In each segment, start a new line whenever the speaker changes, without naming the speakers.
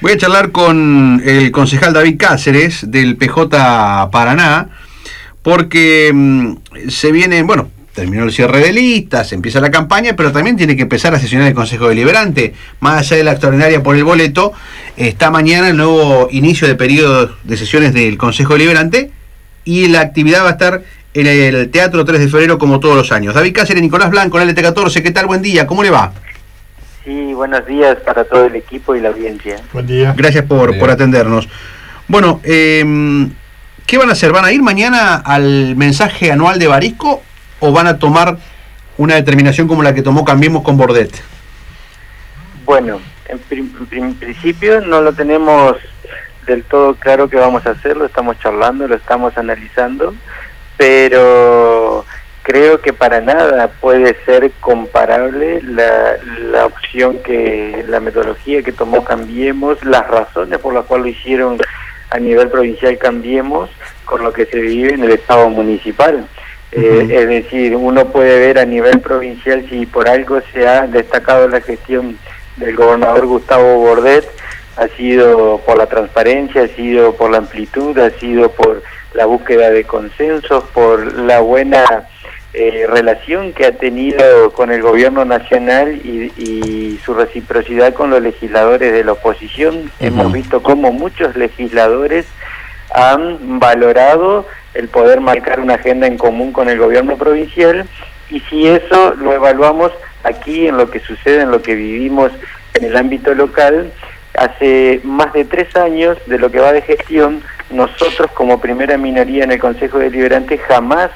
Voy a charlar con el concejal David Cáceres del PJ Paraná, porque se viene, bueno, terminó el cierre de listas, empieza la campaña, pero también tiene que empezar a sesionar el Consejo Deliberante. Más allá de la extraordinaria por el boleto, está mañana el nuevo inicio de periodo de sesiones del Consejo Deliberante y la actividad va a estar en el Teatro 3 de Febrero como todos los años. David Cáceres, Nicolás Blanco, en LT14, ¿qué tal? Buen día, ¿cómo le va?
Sí, buenos días para todo el equipo y la audiencia.
Buen día.
Gracias por atendernos. Bueno, ¿qué van a hacer? ¿Van a ir mañana al mensaje anual de Barisco o van a tomar una determinación como la que tomó Cambiemos con Bordet?
Bueno, en principio no lo tenemos del todo claro que vamos a hacer, lo estamos charlando, lo estamos analizando, pero creo que para nada puede ser comparable la opción la metodología que tomó Cambiemos, las razones por las cuales lo hicieron a nivel provincial Cambiemos, con lo que se vive en el Estado municipal. Es decir, uno puede ver a nivel provincial si por algo se ha destacado la gestión del gobernador Gustavo Bordet, ha sido por la transparencia, ha sido por la amplitud, ha sido por la búsqueda de consensos, por la buena relación que ha tenido con el gobierno nacional y su reciprocidad con los legisladores de la oposición. Hemos visto cómo muchos legisladores han valorado el poder marcar una agenda en común con el gobierno provincial, y si eso lo evaluamos aquí en lo que sucede, en lo que vivimos en el ámbito local, hace más de 3 años de lo que va de gestión, nosotros como primera minoría en el Consejo Deliberante jamás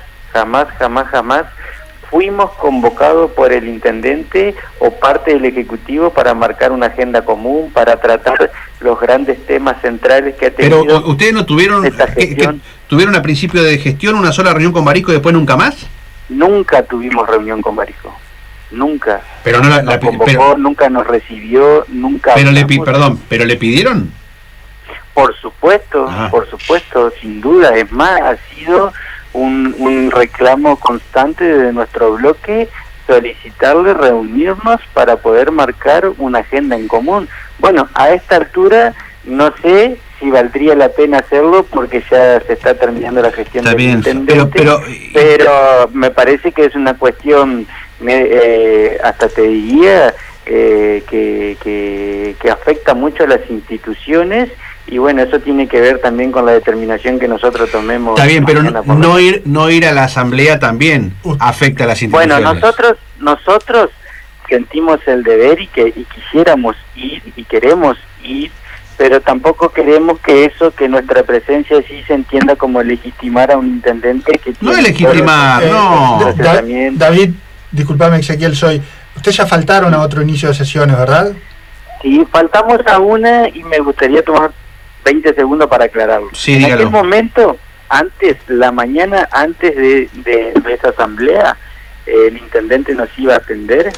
fuimos convocados por el intendente o parte del Ejecutivo para marcar una agenda común, para tratar los grandes temas centrales que ha tenido.
Pero ustedes no tuvieron
esta gestión.
¿Tuvieron a principio de gestión una sola reunión con Barisco y después nunca más?
Nunca tuvimos reunión con Barisco, nunca.
Pero no
nos convocó, nunca nos recibió, nunca.
Pero ¿pero le pidieron?
Por supuesto, sin duda. Es más, ha sido un reclamo constante de nuestro bloque solicitarle reunirnos para poder marcar una agenda en común. Bueno, a esta altura no sé si valdría la pena hacerlo porque ya se está terminando la gestión del intendente, pero me parece que es una cuestión, hasta te diría, que afecta mucho a las instituciones. Y bueno, eso tiene que ver también con la determinación que nosotros tomemos.
Está bien, pero no ir a la asamblea también afecta a las instituciones.
Bueno, nosotros sentimos el deber y quisiéramos ir y queremos ir, pero tampoco queremos que nuestra presencia sí se entienda como legitimar a un intendente que
no es legitimar, no.
David, disculpame, Ezequiel, ustedes ya faltaron a otro inicio de sesiones, ¿verdad?
Sí, faltamos a una y me gustaría tomar 20 segundos para aclararlo.
Sí,
en
dígalo.
aquel momento, la mañana antes de esa asamblea, el intendente nos iba a atender,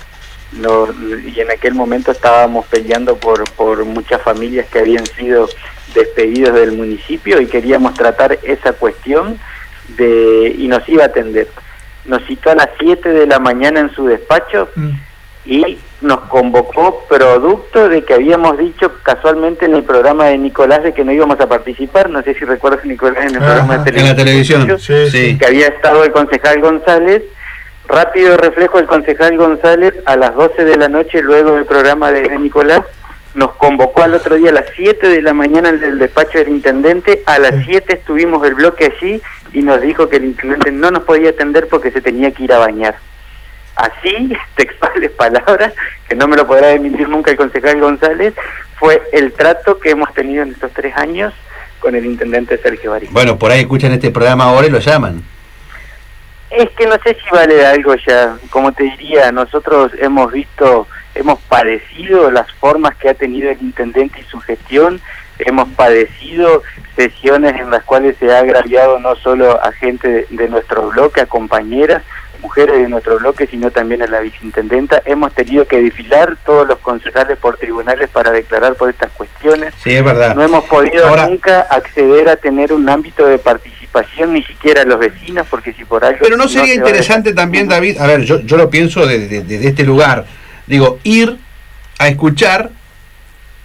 y en aquel momento estábamos peleando por muchas familias que habían sido despedidos del municipio y queríamos tratar esa cuestión y nos iba a atender. Nos citó a las 7 de la mañana en su despacho y nos convocó producto de que habíamos dicho casualmente en el programa de Nicolás de que no íbamos a participar. No sé si recuerdas, Nicolás, en el programa de televisión.
En la televisión, sí.
Que había estado el concejal González. Rápido reflejo, el concejal González a las 12 de la noche, luego del programa de Nicolás, nos convocó al otro día a las 7 de la mañana en el despacho del intendente. A las 7 estuvimos el bloque allí y nos dijo que el intendente no nos podía atender porque se tenía que ir a bañar. Así, textuales palabras, que no me lo podrá emitir nunca el concejal González, fue el trato que hemos tenido en estos 3 años con el intendente Sergio Barisco.
Bueno, por ahí escuchan este programa ahora y lo llaman.
Es que no sé si vale de algo ya. Como te diría, nosotros hemos padecido las formas que ha tenido el intendente y su gestión, hemos padecido sesiones en las cuales se ha agraviado no solo a gente de nuestro bloque, a compañeras, mujeres de nuestro bloque, sino también a la viceintendenta. Hemos tenido que desfilar todos los concejales por tribunales para declarar por estas cuestiones.
Sí, es verdad.
No hemos podido nunca acceder a tener un ámbito de participación, ni siquiera los vecinos, porque si por algo...
Pero no sería interesante también, David, a ver, yo lo pienso desde este lugar, digo, ir a escuchar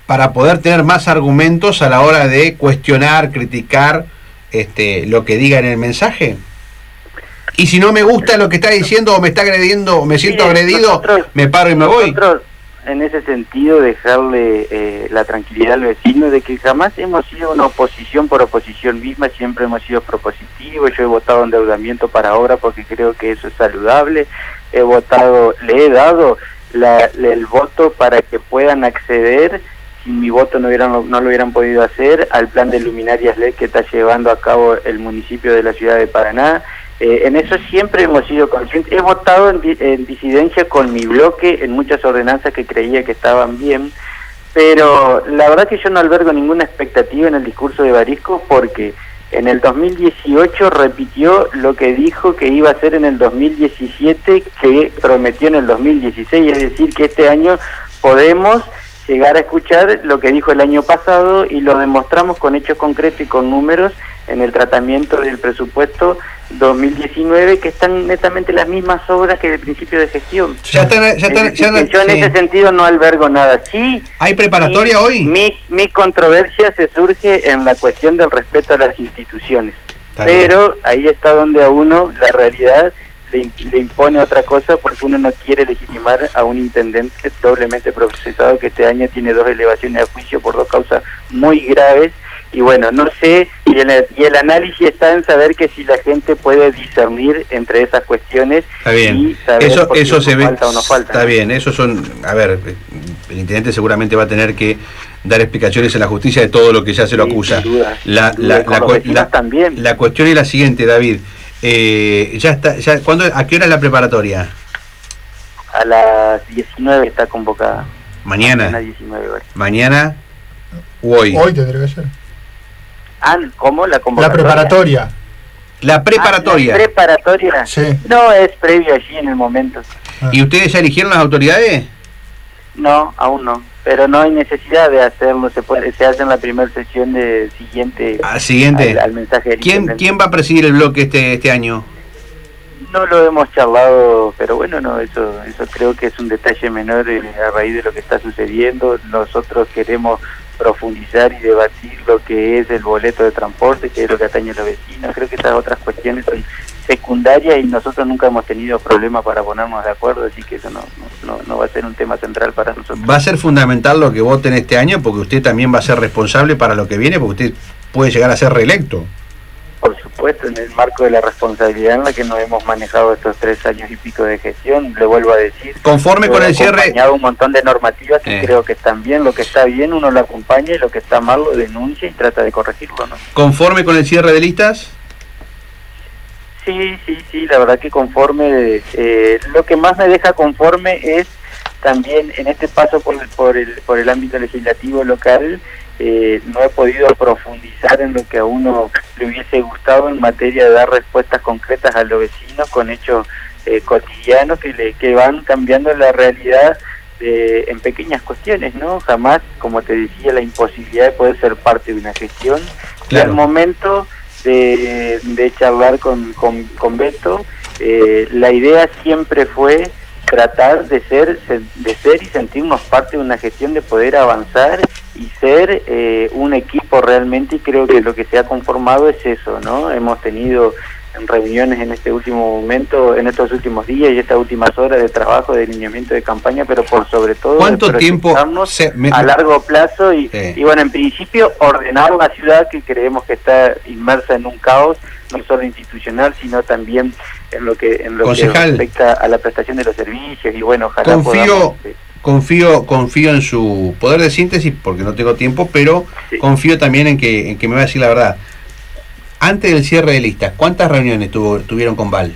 para poder tener más argumentos a la hora de cuestionar, criticar lo que diga en el mensaje? Y si no me gusta lo que está diciendo o me está agrediendo o me siento agredido, me paro y me voy.
Nosotros, en ese sentido, dejarle la tranquilidad al vecino de que jamás hemos sido una oposición por oposición misma, siempre hemos sido propositivos. Yo he votado endeudamiento para obra porque creo que eso es saludable. Le he dado el voto para que puedan acceder, si mi voto no lo hubieran podido hacer, al plan de luminarias LED que está llevando a cabo el municipio de la ciudad de Paraná. En eso siempre hemos sido conscientes. He votado en disidencia con mi bloque en muchas ordenanzas que creía que estaban bien, pero la verdad que yo no albergo ninguna expectativa en el discurso de Barisco, porque en el 2018 repitió lo que dijo que iba a hacer en el 2017, que prometió en el 2016, es decir, que este año podemos llegar a escuchar lo que dijo el año pasado, y lo demostramos con hechos concretos y con números en el tratamiento del presupuesto 2019, que están netamente las mismas obras que del principio de gestión. Yo en ese sentido no albergo nada. Sí,
¿hay preparatoria hoy?
Mi controversia se surge en la cuestión del respeto a las instituciones. Pero ahí está donde a uno la realidad le impone otra cosa, porque uno no quiere legitimar a un intendente doblemente procesado que este año tiene 2 elevaciones a juicio por 2 causas muy graves. Y bueno, no sé, y el análisis está en saber que si la gente puede discernir entre esas cuestiones.
Está bien.
Y saber
eso se ve,
falta o no falta.
Está bien, eso son, a ver, el intendente seguramente va a tener que dar explicaciones en la justicia de todo lo que ya se lo acusa.
Sin duda.
La cuestión es la siguiente, David. Ya está, ¿a qué hora es la preparatoria?
A las 19 está convocada.
Mañana
19 horas.
¿Mañana o hoy?
Hoy tendría que ser.
¿Cómo? ¿La convocatoria?
La preparatoria.
La preparatoria.
¿La preparatoria?
Sí.
No, es previo allí en el momento.
¿Y ustedes ya eligieron las autoridades?
No, aún no. Pero no hay necesidad de hacerlo. Se hace en la primera sesión de siguiente. Al mensaje del
¿Quién va a presidir el bloque este año?
No lo hemos charlado, pero bueno, no, eso creo que es un detalle menor a raíz de lo que está sucediendo. Nosotros queremos profundizar y debatir lo que es el boleto de transporte, que es lo que atañe a los vecinos. Creo que estas otras cuestiones son secundarias y nosotros nunca hemos tenido problemas para ponernos de acuerdo, así que eso no va a ser un tema central para nosotros.
Va a ser fundamental lo que voten este año, porque usted también va a ser responsable para lo que viene, porque usted puede llegar a ser reelecto.
Por supuesto, en el marco de la responsabilidad en la que nos hemos manejado estos 3 años y pico de gestión, le vuelvo a decir,
conforme con el cierre,
acompañado un montón de normativas que creo que están bien. Lo que está bien uno lo acompaña, y lo que está mal lo denuncia y trata de corregirlo, ¿no?
¿Conforme con el cierre de listas?
Sí, la verdad que conforme. Lo que más me deja conforme es también en este paso por el ámbito legislativo local. No he podido profundizar en lo que a uno le hubiese gustado en materia de dar respuestas concretas a los vecinos con hechos cotidianos que van cambiando la realidad en pequeñas cuestiones, ¿no? Jamás, como te decía, la imposibilidad de poder ser parte de una gestión. Claro. Y al momento de charlar con Beto, la idea siempre fue tratar de ser y sentirnos parte de una gestión, de poder avanzar y ser un equipo realmente, y creo que lo que se ha conformado es eso, ¿no? Hemos tenido reuniones en este último momento, en estos últimos días y estas últimas horas de trabajo, de alineamiento de campaña, pero por sobre todo
¿cuánto tiempo
a largo plazo y bueno, en principio ordenar una ciudad que creemos que está inmersa en un caos, no solo institucional, sino también en lo que respecta a la prestación de los servicios, y bueno, ojalá
confío en su poder de síntesis, porque no tengo tiempo, pero sí, confío también en que me va a decir la verdad. Antes del cierre de listas, ¿cuántas reuniones tuvieron con Val?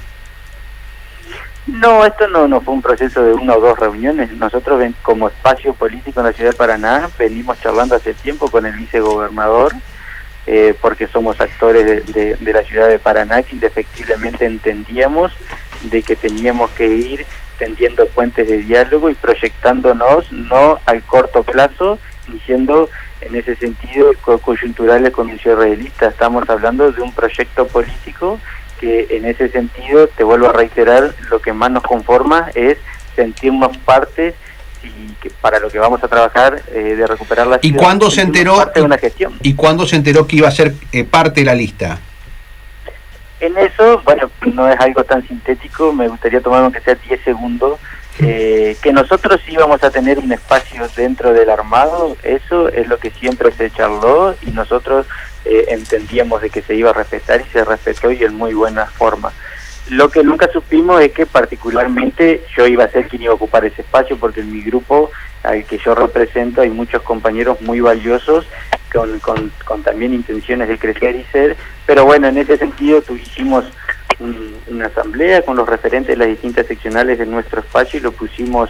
No, esto no fue un proceso de 1 o 2 reuniones. Nosotros, como espacio político en la ciudad de Paraná, venimos charlando hace tiempo con el vicegobernador, porque somos actores de la ciudad de Paraná, que indefectiblemente entendíamos de que teníamos que ir tendiendo puentes de diálogo y proyectándonos no al corto plazo, diciendo en ese sentido coyunturales con un cierre de lista. Estamos hablando de un proyecto político que en ese sentido, te vuelvo a reiterar, lo que más nos conforma es sentirnos parte y que para lo que vamos a trabajar de recuperar la
¿Y
ciudad.
cuándo se enteró?
Parte de una gestión.
¿Y cuándo se enteró que iba a ser parte de la lista?
En eso, bueno, no es algo tan sintético, me gustaría tomar aunque sea 10 segundos, que nosotros íbamos a tener un espacio dentro del armado, eso es lo que siempre se charló y nosotros entendíamos de que se iba a respetar y se respetó y en muy buena forma. Lo que nunca supimos es que particularmente yo iba a ser quien iba a ocupar ese espacio, porque en mi grupo al que yo represento hay muchos compañeros muy valiosos con también intenciones de crecer y ser, pero bueno, en ese sentido hicimos una asamblea con los referentes de las distintas seccionales de nuestro espacio y lo pusimos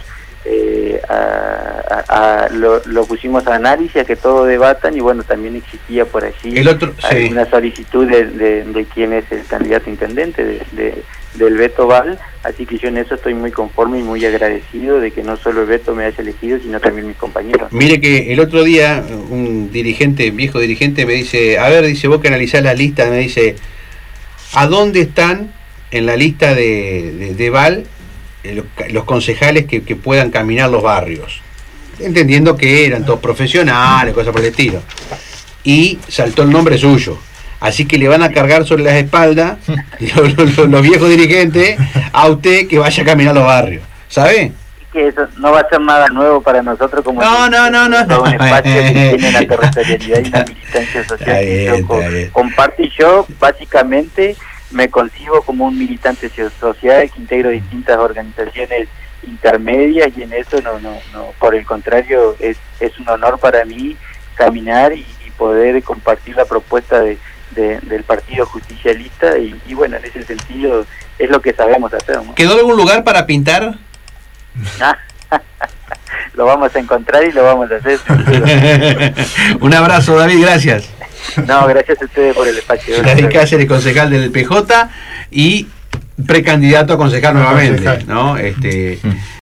lo pusimos a análisis, a que todo debatan, y bueno, también existía por allí una solicitud de quién es el candidato intendente del Beto Val, así que yo en eso estoy muy conforme y muy agradecido de que no solo el Beto me haya elegido, sino también mis compañeros.
Mire que el otro día un viejo dirigente me dice, a ver, dice, vos que analizás la lista, me dice, ¿a dónde están en la lista de Val los concejales que puedan caminar los barrios? Entendiendo que eran todos profesionales, cosas por el estilo. Y saltó el nombre suyo. Así que le van a cargar sobre las espaldas los viejos dirigentes a usted que vaya a caminar los barrios. ¿Sabe?
Que eso no va a ser nada nuevo para nosotros como
no.
un espacio que tiene una territorialidad y una militancia social que yo comparto, y yo básicamente me concibo como un militante social que integro distintas organizaciones intermedias, y en eso no por el contrario es un honor para mí caminar y poder compartir la propuesta del Partido Justicialista y bueno, en ese sentido es lo que sabemos hacer, ¿no?
¿Quedó algún lugar para pintar?
Lo vamos a encontrar y lo vamos a hacer.
Un abrazo, David, gracias.
No, gracias a ustedes por el espacio.
David Cáceres, concejal del PJ y precandidato a concejal nuevamente, ¿no?